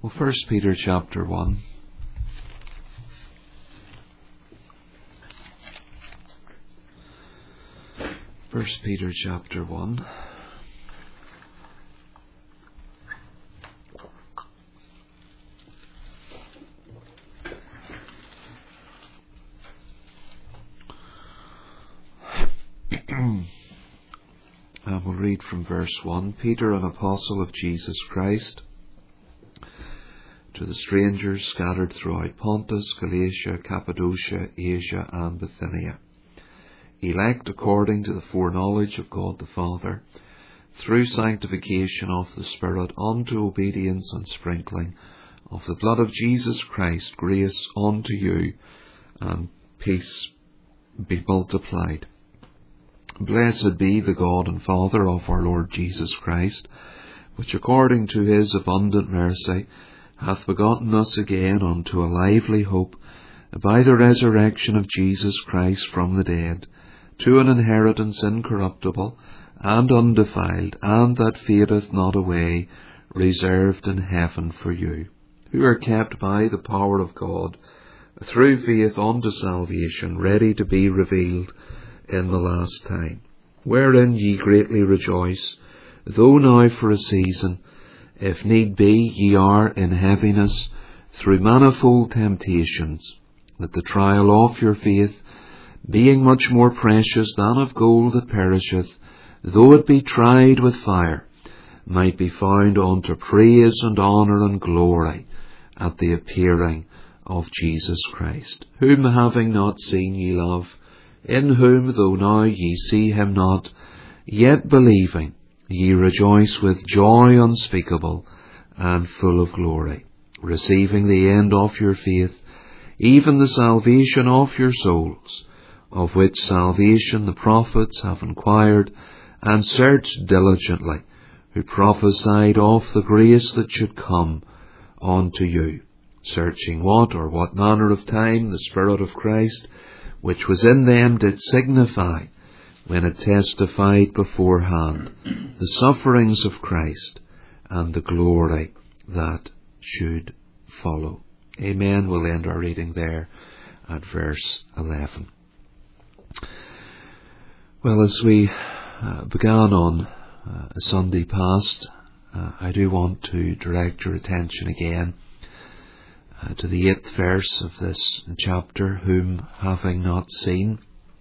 Well, 1 Peter chapter 1. First Peter chapter 1. And we'll read from verse 1. Peter, an apostle of Jesus Christ, to the strangers scattered throughout Pontus, Galatia, Cappadocia, Asia, and Bithynia, elect according to the foreknowledge of God the Father, through sanctification of the Spirit, unto obedience and sprinkling of the blood of Jesus Christ, grace unto you, and peace be multiplied. Blessed be the God and Father of our Lord Jesus Christ, which according to his abundant mercy hath begotten us again unto a lively hope by the resurrection of Jesus Christ from the dead, to an inheritance incorruptible and undefiled, and that fadeth not away, reserved in heaven for you, who are kept by the power of God through faith unto salvation, ready to be revealed in the last time, wherein ye greatly rejoice, though now for a season, if need be, ye are in heaviness, through manifold temptations, that the trial of your faith, being much more precious than of gold that perisheth, though it be tried with fire, might be found unto praise and honour and glory at the appearing of Jesus Christ, whom having not seen ye love, in whom, though now ye see him not, yet believing, ye rejoice with joy unspeakable and full of glory, receiving the end of your faith, even the salvation of your souls, of which salvation the prophets have inquired and searched diligently, who prophesied of the grace that should come unto you, searching what manner of time the Spirit of Christ, which was in them, did signify, when it testified beforehand the sufferings of Christ and the glory that should follow. Amen. We'll end our reading there at verse 11. Well, as we began on a Sunday past, I do want to direct your attention again to the 8th verse of this chapter, whom having not seen.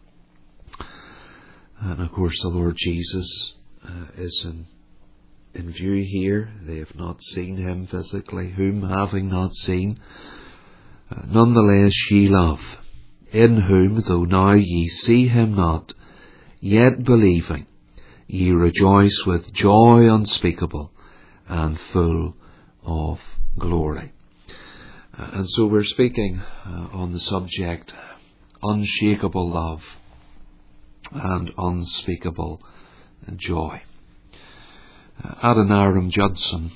And of course the Lord Jesus is in view here. They have not seen him physically, whom having not seen, nonetheless ye love, in whom, though now ye see him not, yet believing, ye rejoice with joy unspeakable and full of glory. And so we're speaking on the subject, unshakable love and unspeakable joy. Adoniram Judson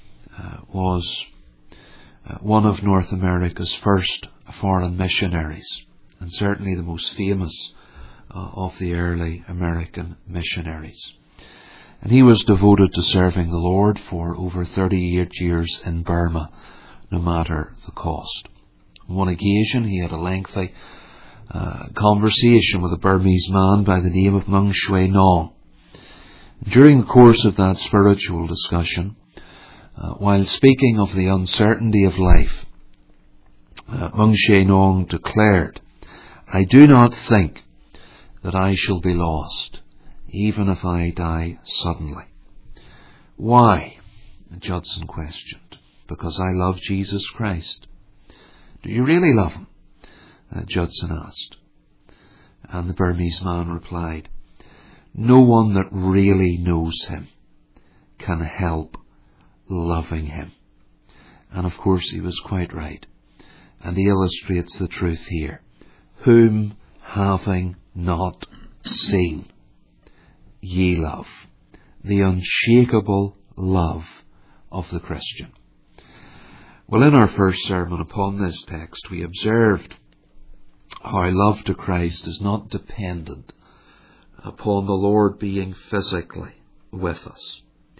was one of North America's first foreign missionaries, and certainly the most famous of the early American missionaries. And he was devoted to serving the Lord for over 38 years in Burma, no matter the cost. On one occasion he had a lengthy conversation with a Burmese man by the name of Mung Shui Nong. During the course of that spiritual discussion, while speaking of the uncertainty of life, Mung Shui Nong declared, "I do not think that I shall be lost, even if I die suddenly." "Why?" Judson questioned. "Because I love Jesus Christ." "Do you really love him?" Judson asked. And the Burmese man replied, "No one that really knows him can help loving him." And of course he was quite right. And he illustrates the truth here. Whom having not seen, ye love. The unshakable love of the Christian. Well, in our first sermon upon this text, we observed how love to Christ is not dependent upon the Lord being physically with us.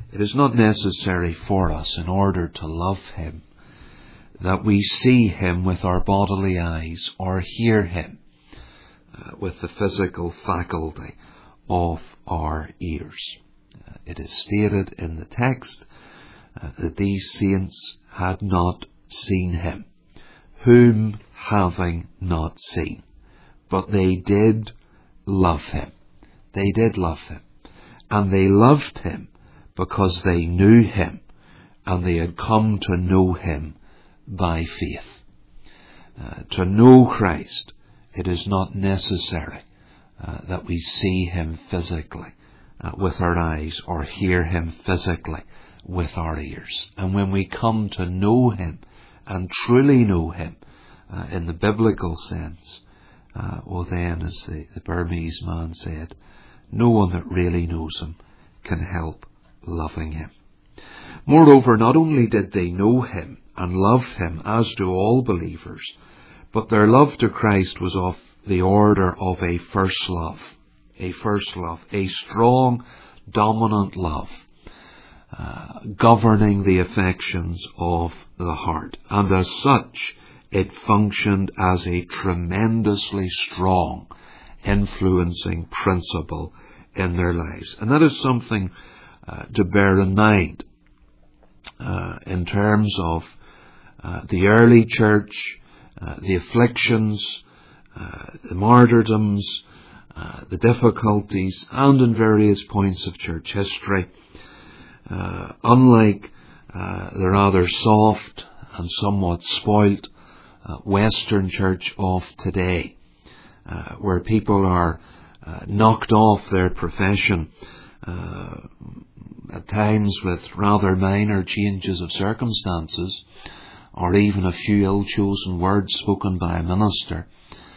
It is not necessary for us, in order to love Him, that we see Him with our bodily eyes or hear Him with the physical faculty of our ears. It is stated in the text that these saints had not seen Him, whom having not seen, but they did love Him. They did love Him. And they loved Him because they knew Him, and they had come to know Him by faith. To know Christ, it is not necessary that we see Him physically with our eyes or hear Him physically with our ears. And when we come to know Him and truly know Him in the biblical sense, well then, as the Burmese man said, no one that really knows Him can help loving Him. Moreover, not only did they know Him and love Him, as do all believers, but their love to Christ was of the order of a first love. A first love. A strong, dominant love, governing the affections of the heart. And as such, it functioned as a tremendously strong, influencing principle in their lives. And that is something to bear in mind in terms of the early church, the afflictions, the martyrdoms, the difficulties, and in various points of church history. Unlike the rather soft and somewhat spoilt Western church of today, where people are knocked off their profession at times with rather minor changes of circumstances, or even a few ill-chosen words spoken by a minister.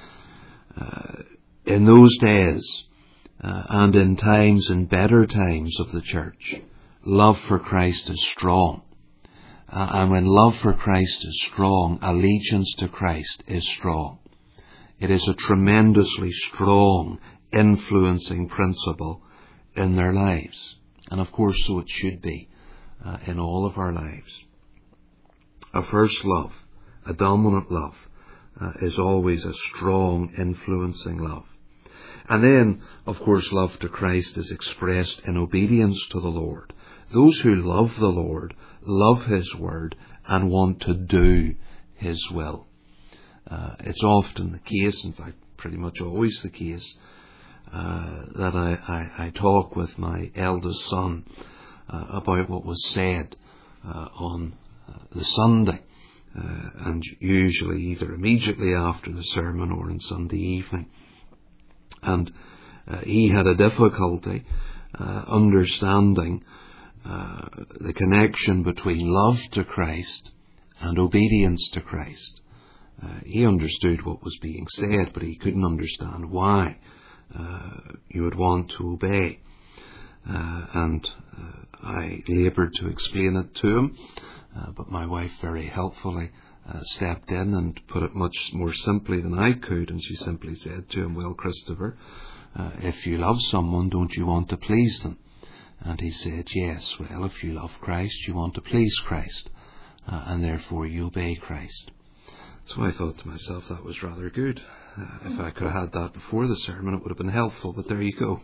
In those days, and in better times of the church, love for Christ is strong. And when love for Christ is strong, allegiance to Christ is strong. It is a tremendously strong, influencing principle in their lives. And of course, so it should be in all of our lives. A first love, a dominant love, is always a strong, influencing love. And then, of course, love to Christ is expressed in obedience to the Lord. Those who love the Lord love His word and want to do His will. It's often the case, in fact, pretty much always the case, that I talk with my eldest son about what was said on the Sunday, and usually either immediately after the sermon or on Sunday evening. And he had a difficulty understanding the connection between love to Christ and obedience to Christ. He understood what was being said, but he couldn't understand why you would want to obey. And I laboured to explain it to him, but my wife very helpfully stepped in and put it much more simply than I could, and she simply said to him, "Well, Christopher, if you love someone, don't you want to please them?" And he said, "Yes, well, if you love Christ, you want to please Christ, and therefore you obey Christ." So I thought to myself, that was rather good. If I could have had that before the sermon, it would have been helpful, but there you go.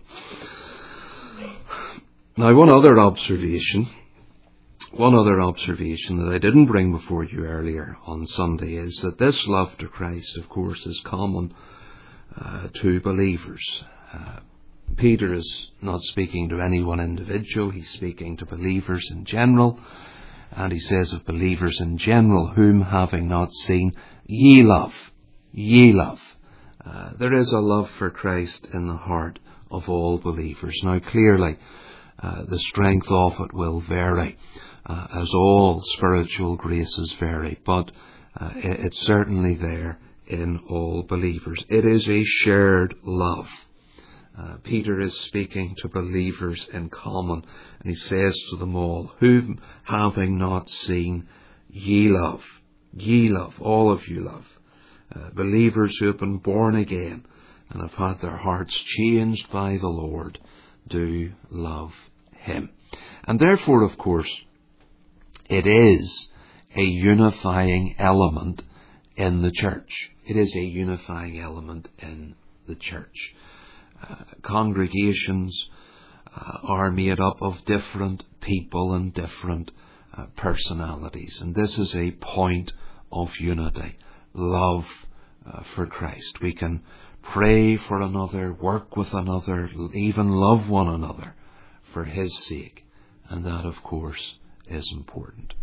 Now, one other observation that I didn't bring before you earlier on Sunday is that this love to Christ, of course, is common to believers. Peter is not speaking to any one individual, he's speaking to believers in general, and he says of believers in general, whom having not seen, ye love. Ye love. There is a love for Christ in the heart of all believers. Now clearly, the strength of it will vary, as all spiritual graces vary, but it's certainly there in all believers. It is a shared love. Peter is speaking to believers in common, and he says to them all, whom having not seen, ye love. Ye love, all of you love. Believers who have been born again and have had their hearts changed by the Lord do love Him. And therefore, of course, it is a unifying element in the church. It is a unifying element in the church. Congregations are made up of different people and different personalities. And this is a point of unity. Love for Christ. We can pray for another, work with another, even love one another for His sake. And that, of course, is important.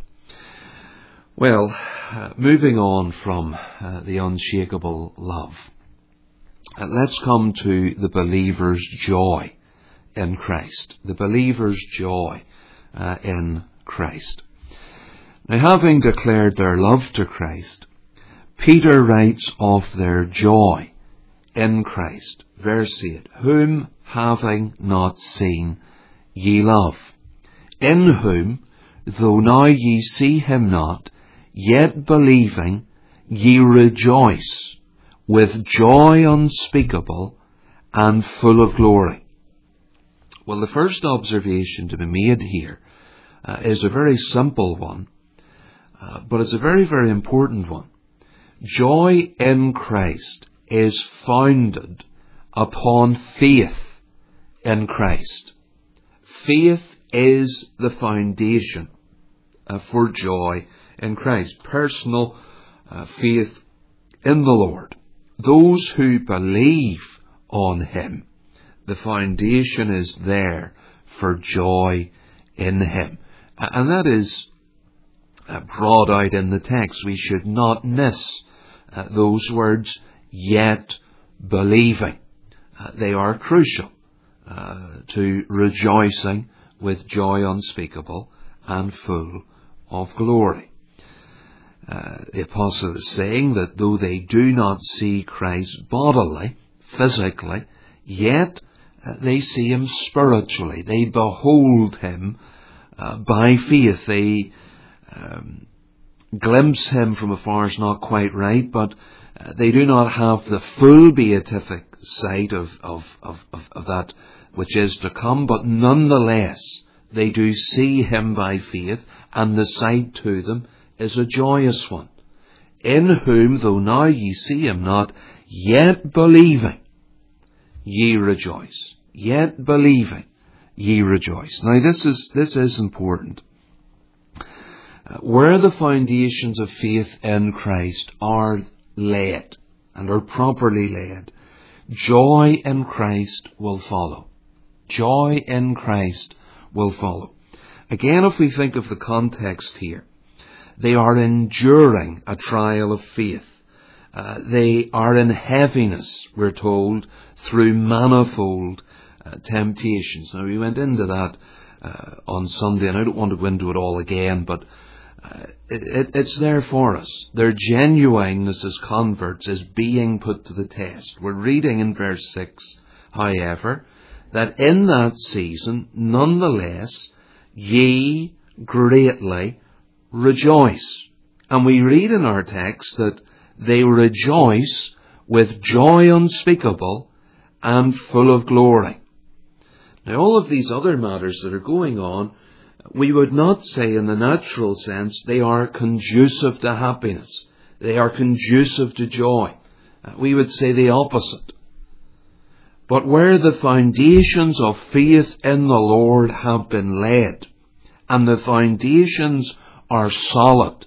Well, moving on from the unshakable love, let's come to the believer's joy in Christ. The believer's joy in Christ. Now, having declared their love to Christ, Peter writes of their joy in Christ. Verse 8, whom having not seen ye love, in whom, though now ye see him not, yet believing ye rejoice with joy unspeakable and full of glory. Well, the first observation to be made here is a very simple one, but it's a very, very important one. Joy in Christ is founded upon faith in Christ. Faith is the foundation for joy in Christ. Personal faith in the Lord. Those who believe on Him, the foundation is there for joy in Him. And that is brought out in the text. We should not miss those words, yet believing. They are crucial to rejoicing with joy unspeakable and full of glory. The apostle is saying that though they do not see Christ bodily, physically, yet they see Him spiritually. They behold Him by faith. They glimpse Him from afar is not quite right, but they do not have the full beatific sight of that which is to come, but nonetheless they do see Him by faith, and the sight to them is a joyous one. In whom, though now ye see Him not, yet believing ye rejoice. Yet believing ye rejoice. Now this is important. Where the foundations of faith in Christ are laid and are properly laid, joy in Christ will follow. Joy in Christ will follow. Again, if we think of the context here, they are enduring a trial of faith. They are in heaviness, we're told, through manifold temptations. Now, we went into that on Sunday, and I don't want to go into it all again, but it's there for us. Their genuineness as converts is being put to the test. We're reading in verse 6, however, that in that season, nonetheless, ye greatly rejoice. And we read in our text that they rejoice with joy unspeakable and full of glory. Now, all of these other matters that are going on, we would not say in the natural sense they are conducive to happiness. They are conducive to joy. We would say the opposite. But where the foundations of faith in the Lord have been laid, and the foundations are solid,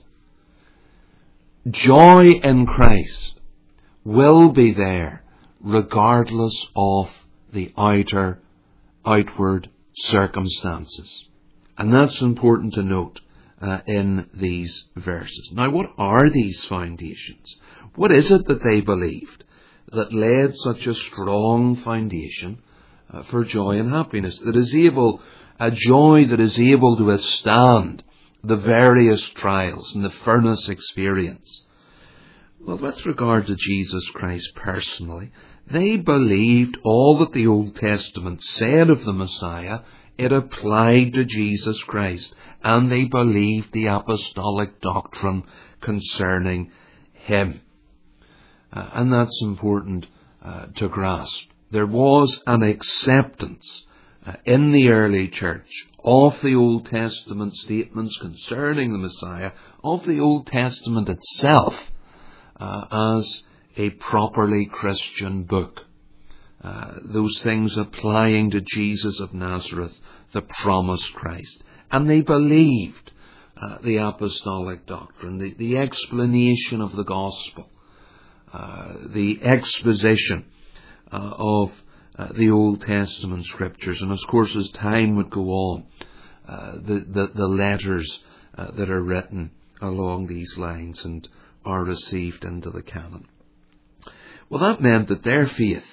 joy in Christ will be there regardless of the outward circumstances. And that's important to note in these verses. Now, what are these foundations? What is it that they believed that laid such a strong foundation for joy and happiness, a joy that is able to withstand the various trials and the furnace experience? Well, with regard to Jesus Christ personally, they believed all that the Old Testament said of the Messiah. It applied to Jesus Christ, and they believed the apostolic doctrine concerning Him. And that's important to grasp. There was an acceptance in the early church of the Old Testament statements concerning the Messiah, of the Old Testament itself, as a properly Christian book. Those things applying to Jesus of Nazareth, the promised Christ. And they believed the apostolic doctrine, the explanation of the gospel, the exposition of the Old Testament scriptures. And of course, as time would go on, the letters that are written along these lines and are received into the canon. Well, that meant that their faith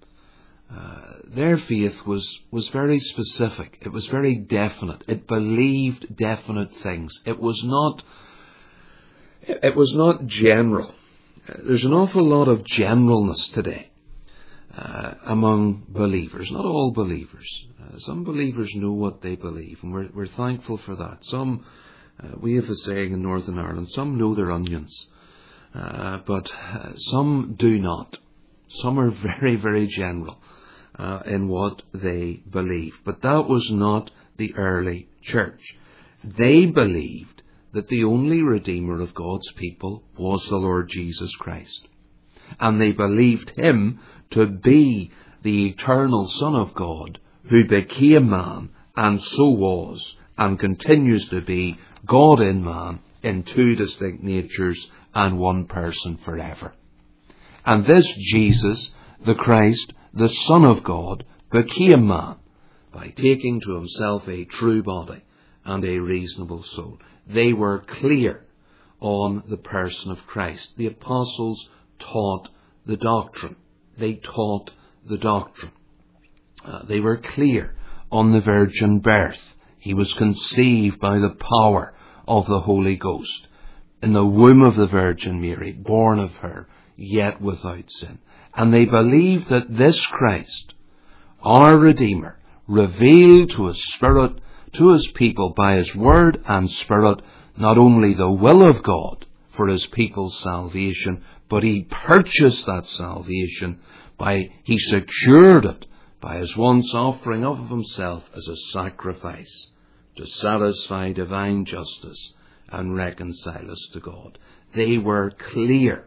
was very specific. It was very definite. It believed definite things. It was not general. There's an awful lot of generalness today among believers. Not all believers. Some believers know what they believe, and we're thankful for that. Some, we have a saying in Northern Ireland, some know their onions, but some do not. Some are very, very general in what they believe. But that was not the early church. They believed that the only Redeemer of God's people was the Lord Jesus Christ. And they believed Him to be the eternal Son of God, who became man and so was and continues to be God in man in two distinct natures and one person forever. And this Jesus, the Christ, the Son of God, became man by taking to Himself a true body and a reasonable soul. They were clear on the person of Christ. The apostles taught the doctrine. They taught the doctrine. They were clear on the virgin birth. He was conceived by the power of the Holy Ghost in the womb of the Virgin Mary, born of her, yet without sin. And they believed that this Christ, our Redeemer, revealed to His Spirit, to His people by His Word and Spirit, not only the will of God for His people's salvation, but He purchased that salvation He secured it by His once offering of Himself as a sacrifice to satisfy divine justice and reconcile us to God. They were clear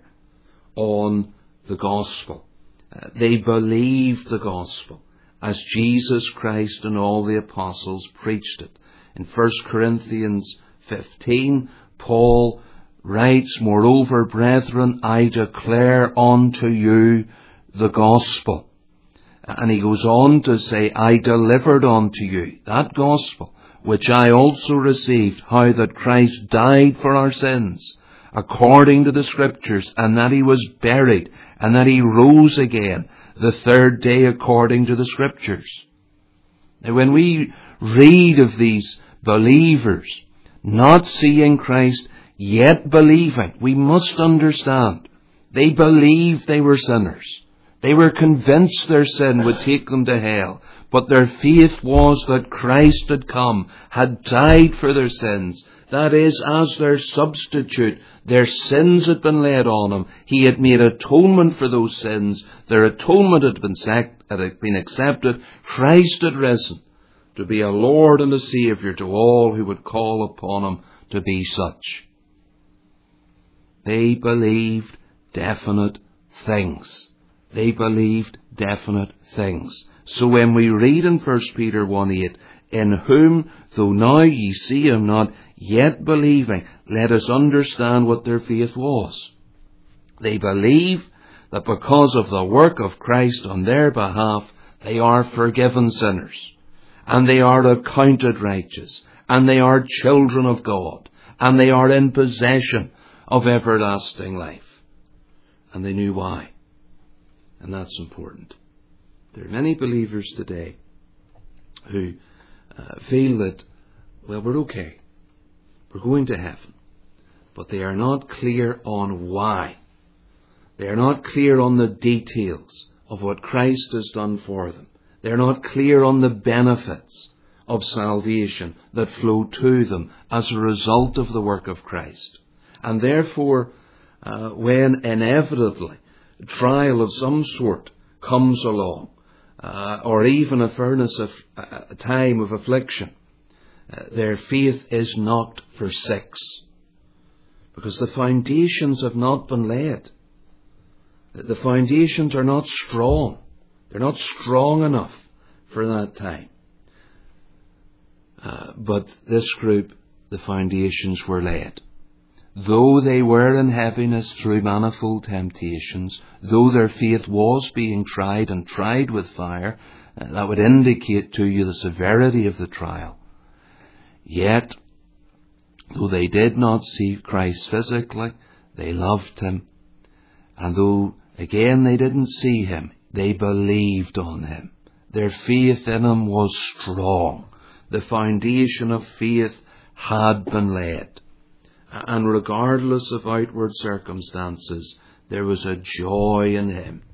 on the gospel. They believed the gospel as Jesus Christ and all the apostles preached it. In 1 Corinthians 15, Paul writes, "Moreover, brethren, I declare unto you the gospel." And he goes on to say, "I delivered unto you that gospel, which I also received, how that Christ died for our sins, according to the Scriptures, and that He was buried, and that He rose again the third day according to the Scriptures." Now, when we read of these believers not seeing Christ, yet believing, we must understand they believed they were sinners. They were convinced their sin would take them to hell. But their faith was that Christ had come, had died for their sins. That is, as their substitute, their sins had been laid on Him. He had made atonement for those sins. Their atonement had been accepted. Christ had risen to be a Lord and a Saviour to all who would call upon Him to be such. They believed definite things. They believed definite things. So when we read in 1 Peter 1:8, "In whom, though now ye see Him not, yet believing," let us understand what their faith was. They believe that because of the work of Christ on their behalf, they are forgiven sinners, and they are accounted righteous, and they are children of God, and they are in possession of everlasting life. And they knew why. And that's important. There are many believers today who feel that, well, we're okay. We're going to heaven. But they are not clear on why. They are not clear on the details of what Christ has done for them. They are not clear on the benefits of salvation that flow to them as a result of the work of Christ. And therefore, when inevitably a trial of some sort comes along, or even a furnace of a time of affliction, their faith is not for 6. Because the foundations have not been laid. The foundations are not strong. They're not strong enough for that time. But this group, the foundations were laid. Though they were in heaviness through manifold temptations, though their faith was being tried and tried with fire, that would indicate to you the severity of the trial. Yet, though they did not see Christ physically, they loved him. And though, again, they didn't see him, they believed on him. Their faith in him was strong. The foundation of faith had been laid. And regardless of outward circumstances, there was a joy in him.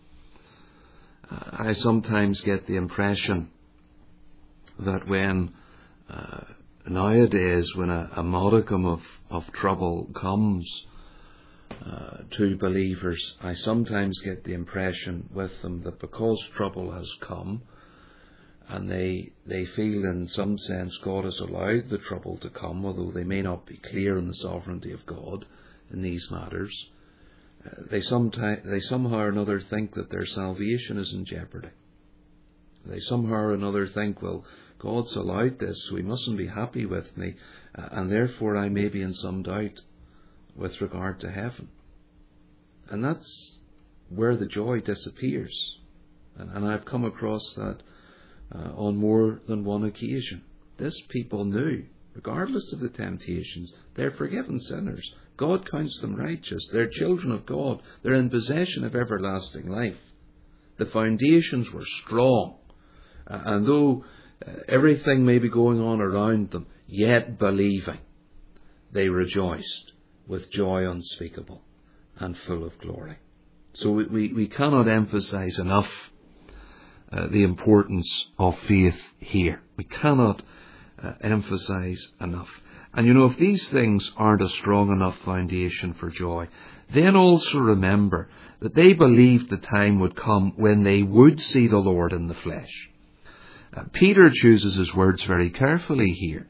I sometimes get the impression that when nowadays, when a modicum of trouble comes to believers, I sometimes get the impression with them that because trouble has come, and they feel in some sense God has allowed the trouble to come, although they may not be clear in the sovereignty of God in these matters, they somehow or another think that their salvation is in jeopardy. They somehow or another think, well, God's allowed this, so he mustn't be happy with me, and therefore I may be in some doubt with regard to heaven. And that's where the joy disappears. And I've come across that on more than one occasion. This people knew, regardless of the temptations, they're forgiven sinners. God counts them righteous. They're children of God. They're in possession of everlasting life. The foundations were strong. And though everything may be going on around them, yet believing, they rejoiced with joy unspeakable and full of glory. So we cannot emphasize enough the importance of faith here. We cannot emphasize enough. And you know, if these things aren't a strong enough foundation for joy, then also remember that they believed the time would come when they would see the Lord in the flesh. Peter chooses his words very carefully here.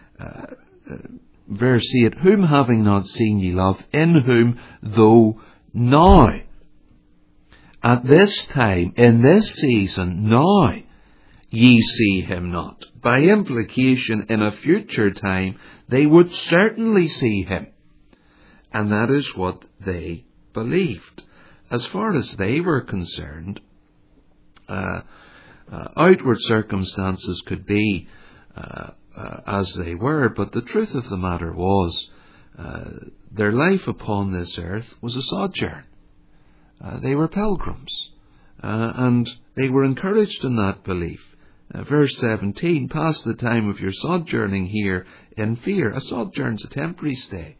Verse 8, whom having not seen ye love, in whom though now, at this time, in this season, now, ye see him not. By implication, in a future time, they would certainly see him. And that is what they believed. As far as they were concerned, outward circumstances could be as they were, but the truth of the matter was their life upon this earth was a sojourn. They were pilgrims, and they were encouraged in that belief. Verse 17, pass the time of your sojourning here in fear. A sojourn's a temporary stay.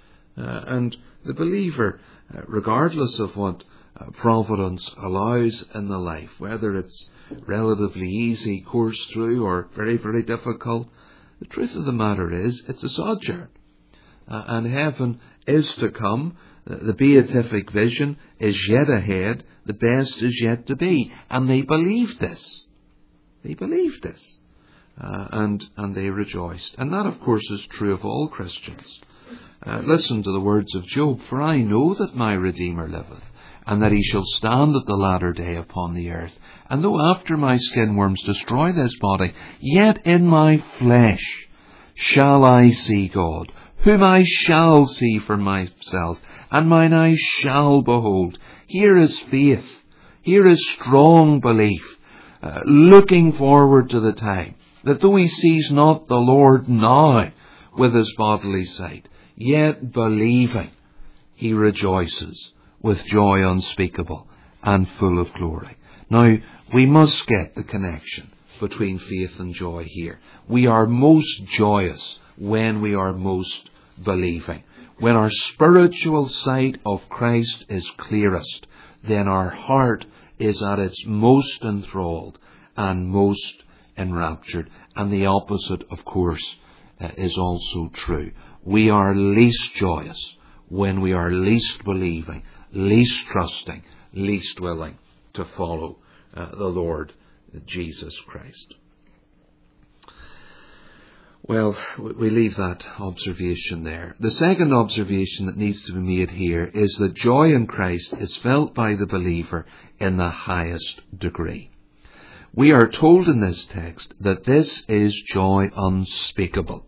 And the believer, regardless of what providence allows in the life, whether it's relatively easy course through or very, very difficult, the truth of the matter is it's a sojourn. And heaven is to come. The beatific vision is yet ahead. The best is yet to be. And they believed this. They believed this. And they rejoiced. And that, of course, is true of all Christians. Listen to the words of Job. For I know that my Redeemer liveth, and that he shall stand at the latter day upon the earth. And though after my skin worms destroy this body, yet in my flesh shall I see God, whom I shall see for myself, and mine eyes shall behold. Here is faith. Here is strong belief, looking forward to the time that though he sees not the Lord now with his bodily sight, yet believing, he rejoices with joy unspeakable and full of glory. Now, we must get the connection between faith and joy here. We are most joyous when we are most believing. When our spiritual sight of Christ is clearest, then our heart is at its most enthralled and most enraptured. And the opposite, of course, is also true. We are least joyous when we are least believing, least trusting, least willing to follow the Lord Jesus Christ. Well, we leave that observation there. The second observation that needs to be made here is that joy in Christ is felt by the believer in the highest degree. We are told in this text that this is joy unspeakable.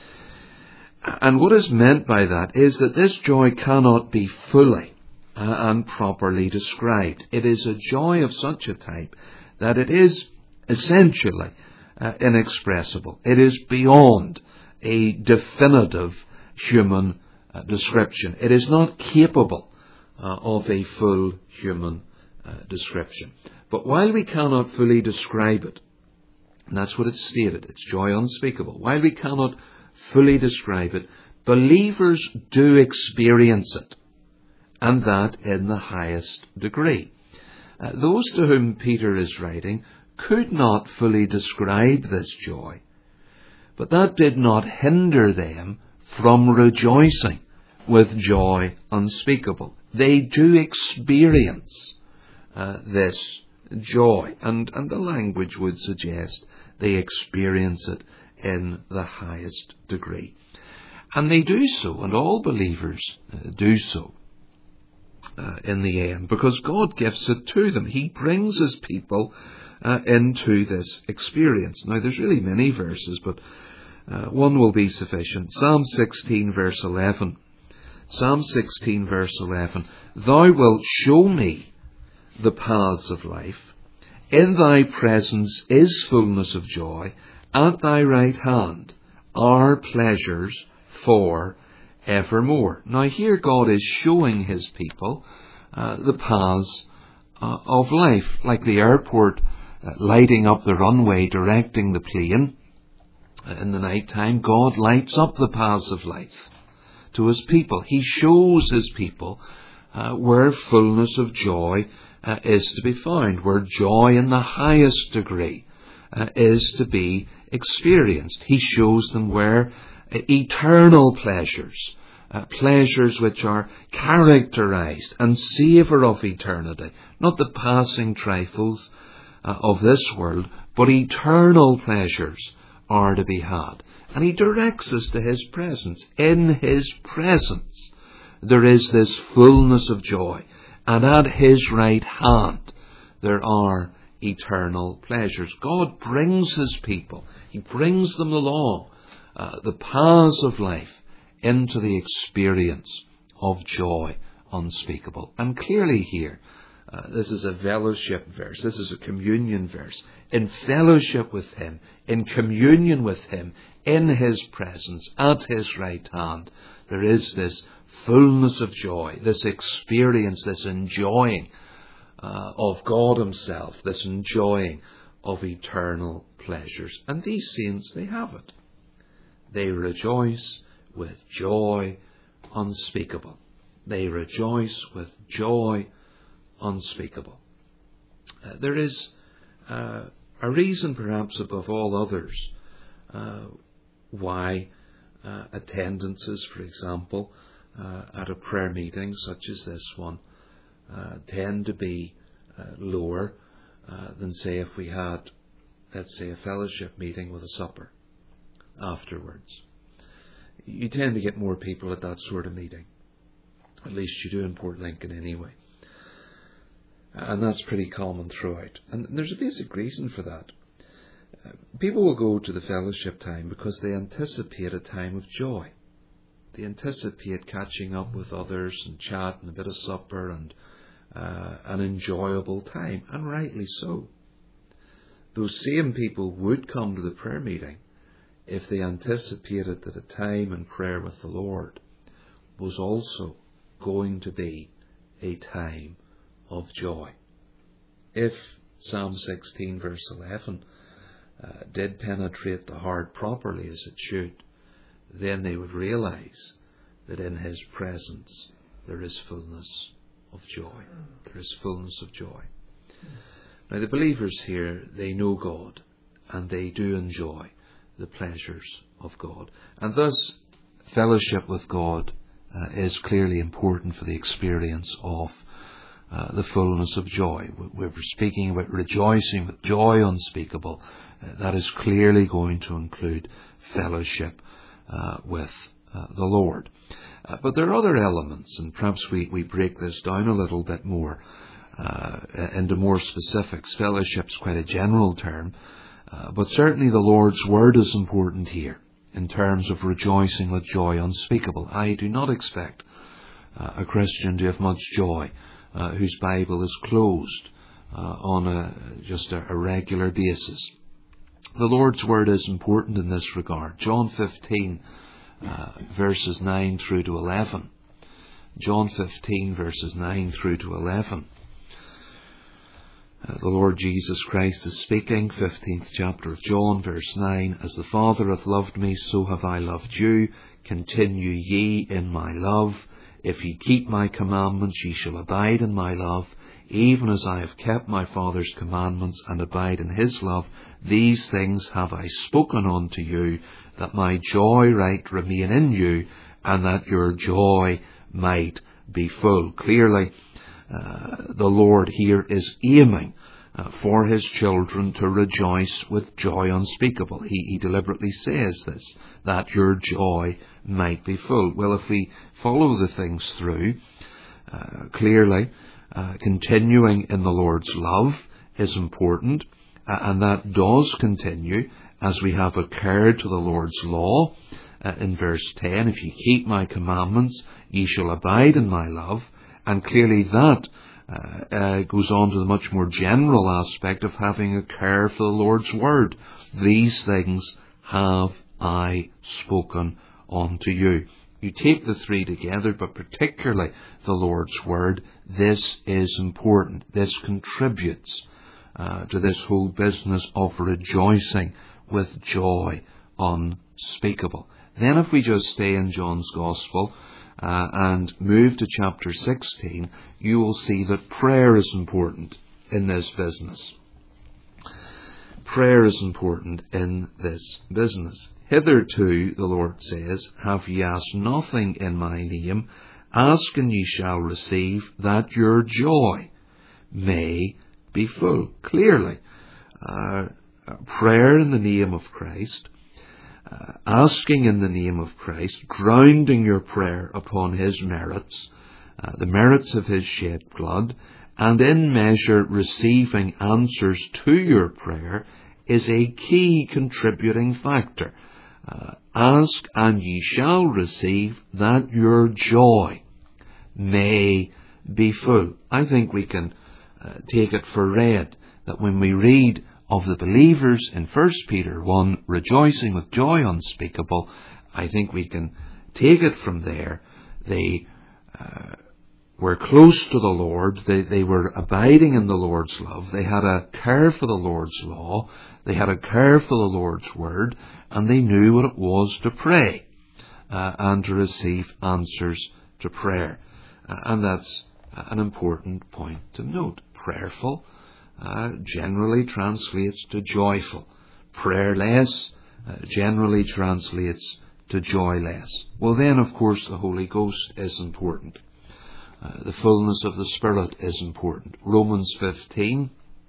And what is meant by that is that this joy cannot be fully and properly described. It is a joy of such a type that it is essentially inexpressible. It is beyond a definitive human description. It is not capable of a full human description. But while we cannot fully describe it, and that's what it's stated, it's joy unspeakable. While we cannot fully describe it, believers do experience it, and that in the highest degree. Those to whom Peter is writing could not fully describe this joy, but that did not hinder them from rejoicing with joy unspeakable. They do experience this joy, and the language would suggest they experience it in the highest degree. And they do so, and all believers do so in the end, because God gives it to them. He brings His people into this experience. Now, there's really many verses, but one will be sufficient. Psalm 16 verse 11. Psalm 16 verse 11. Thou wilt show me the paths of life. In thy presence is fullness of joy. At thy right hand are pleasures for evermore. Now here God is showing His people the paths of life, like the airport lighting up the runway, directing the plane. In the night time, God lights up the paths of life to His people. He shows His people where fullness of joy is to be found, where joy in the highest degree is to be experienced. He shows them where eternal pleasures, pleasures which are characterized and savour of eternity, not the passing trifles of this world, but eternal pleasures are to be had. And He directs us to His presence. In His presence there is this fullness of joy, and at His right hand there are eternal pleasures. God brings His people, He brings them along the paths of life into the experience of joy unspeakable. And clearly here, this is a fellowship verse, this is a communion verse. In fellowship with Him, in communion with Him, in His presence, at His right hand, there is this fullness of joy, this experience, this enjoying of God Himself, this enjoying of eternal pleasures. And these saints, they have it. They rejoice with joy unspeakable. They rejoice with joy unspeakable. There is a reason, perhaps above all others, why attendances, for example, at a prayer meeting such as this one, tend to be lower than, say, if we had, let's say, a fellowship meeting with a supper afterwards. You tend to get more people at that sort of meeting. At least you do in Port Lincoln anyway. And that's pretty common throughout. And there's a basic reason for that. People will go to the fellowship time because they anticipate a time of joy. They anticipate catching up with others and chat and a bit of supper and an enjoyable time, and rightly so. Those same people would come to the prayer meeting if they anticipated that a time in prayer with the Lord was also going to be a time of joy. If Psalm 16 verse 11 did penetrate the heart properly as it should, then they would realize that in His presence there is fullness of joy. There is fullness of joy. Now the believers here, they know God, and they do enjoy the pleasures of God. And thus, fellowship with God is clearly important for the experience of the fullness of joy. We're speaking about rejoicing with joy unspeakable. That is clearly going to include fellowship with the Lord. But there are other elements, and perhaps we break this down a little bit more into more specifics. Fellowship's quite a general term, but certainly the Lord's Word is important here in terms of rejoicing with joy unspeakable. I do not expect a Christian to have much joy whose Bible is closed on just a regular basis. The Lord's Word is important in this regard. John 15, verses 9 through to 11. John 15, verses 9 through to 11. The Lord Jesus Christ is speaking, 15th chapter of John, verse 9, As the Father hath loved me, so have I loved you. Continue ye in my love. If ye keep my commandments, ye shall abide in my love, even as I have kept my Father's commandments and abide in his love. These things have I spoken unto you, that my joy might remain in you, and that your joy might be full. Clearly, the Lord here is aiming for his children to rejoice with joy unspeakable. He deliberately says this, that your joy might be full. Well, if we follow the things through, clearly, continuing in the Lord's love is important, and that does continue as we have adhered to the Lord's law. In verse 10, if ye keep my commandments, ye shall abide in my love. And clearly that goes on to the much more general aspect of having a care for the Lord's Word. These things have I spoken unto you. You take the three together, but particularly the Lord's Word, this is important. This contributes to this whole business of rejoicing with joy unspeakable. Then if we just stay in John's Gospel, and move to chapter 16, you will see that prayer is important in this business. Prayer is important in this business. Hitherto, the Lord says, have ye asked nothing in my name, ask and ye shall receive, that your joy may be full. Clearly, prayer in the name of Christ, asking in the name of Christ, grounding your prayer upon his merits, the merits of his shed blood, and in measure receiving answers to your prayer is a key contributing factor. Ask and ye shall receive, that your joy may be full. I think we can take it for read that when we read of the believers in 1 Peter 1, rejoicing with joy unspeakable, I think we can take it from there. They were close to the Lord. They were abiding in the Lord's love. They had a care for the Lord's law. They had a care for the Lord's word, and they knew what it was to pray and to receive answers to prayer. And that's an important point to note. Prayerful generally translates to joyful. Prayerless generally translates to joyless. Well then, of course, the Holy Ghost is important. The fullness of the Spirit is important. Romans 15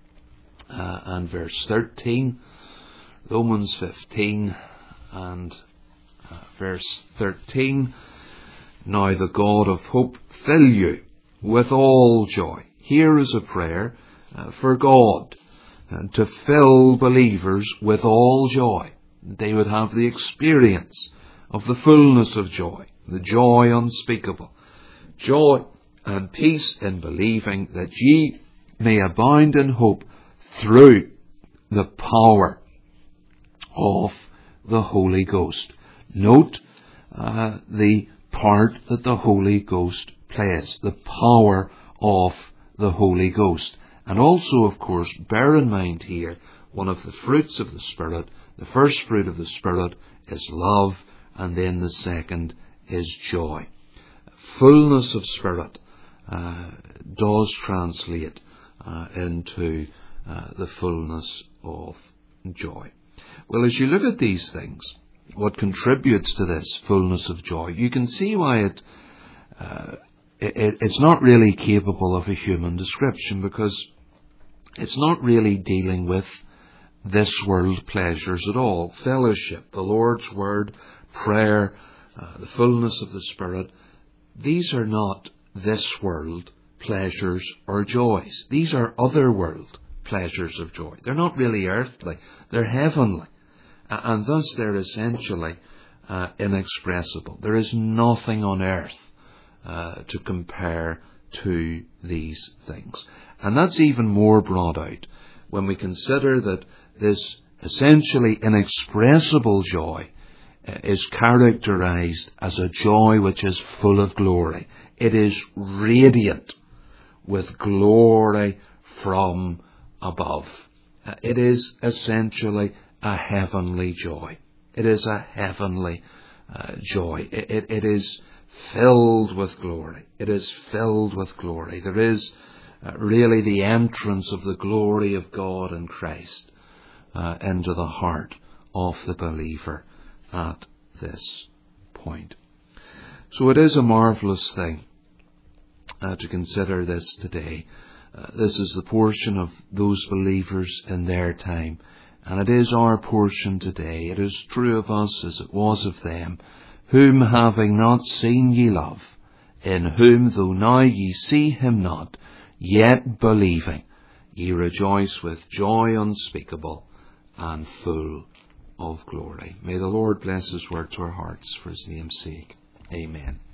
and verse 13. Romans 15 and verse 13. Now the God of hope fill you with all joy. Here is a prayer for God to fill believers with all joy. They would have the experience of the fullness of joy, the joy unspeakable. Joy and peace in believing, that ye may abound in hope through the power of the Holy Ghost. Note the part that the Holy Ghost plays, the power of the Holy Ghost. And also, of course, bear in mind here, one of the fruits of the Spirit, the first fruit of the Spirit is love, and then the second is joy. Fullness of Spirit does translate into the fullness of joy. Well, as you look at these things, what contributes to this fullness of joy, you can see why it it's not really capable of a human description, because it's not really dealing with this world pleasures at all. Fellowship, the Lord's Word, prayer, the fullness of the Spirit, these are not this world pleasures or joys. These are other world pleasures of joy. They're not really earthly, they're heavenly. And thus they're essentially inexpressible. There is nothing on earth to compare to these things. And that's even more brought out when we consider that this essentially inexpressible joy is characterized as a joy which is full of glory. It is radiant with glory from above. It is essentially a heavenly joy. It is a heavenly joy. It is filled with glory. It is filled with glory. There is really the entrance of the glory of God and Christ into the heart of the believer at this point. So it is a marvellous thing to consider this today. This is the portion of those believers in their time, and it is our portion today. It is true of us as it was of them, whom having not seen ye love, in whom though now ye see him not, yet believing, ye rejoice with joy unspeakable and full of glory. May the Lord bless his word to our hearts for his name's sake. Amen.